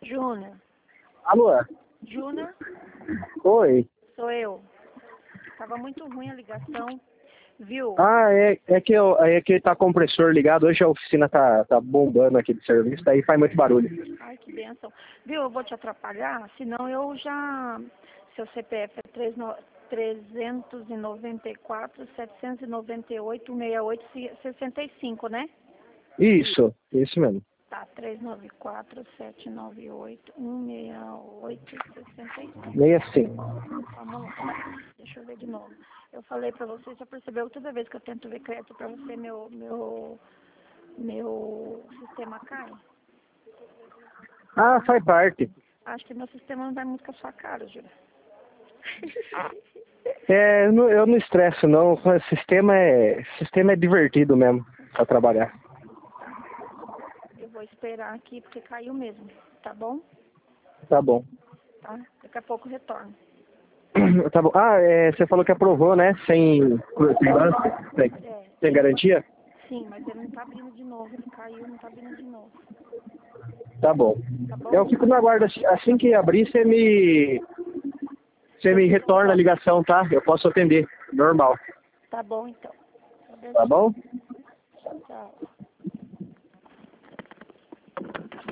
Júnior. Alô? Júnior, Oi. sou eu. Tava muito ruim a ligação, viu? Ah, é que tá com o compressor ligado. Hoje a oficina tá bombando aqui de serviço, daí faz muito barulho. Ai, que bênção. Viu, eu vou te atrapalhar, senão eu já... Seu CPF é 394 798 6865, né? Isso mesmo. Tá, 394 798 16865. 65. Vamos lá. Deixa eu ver de novo. Eu falei pra você, já percebeu, toda vez que eu tento ver crédito pra você, meu sistema cai? Ah, faz parte. Acho que meu sistema não vai muito com a sua cara, Júlia. Eu não estresso não. O sistema é divertido mesmo pra trabalhar. Tá. Eu vou esperar aqui porque caiu mesmo, tá bom? Tá bom. Tá? Daqui a pouco eu retorno. Tá bom. Ah, você falou que aprovou, né? Sem lance? Sem garantia? Sim, mas ele não tá abrindo de novo. Ele caiu, não tá abrindo de novo. Tá bom. Tá bom? Eu fico no aguardo. Assim que abrir, você me retorna a ligação, tá? Eu posso atender. Normal. Tá bom, então. Tá bom? Tchau.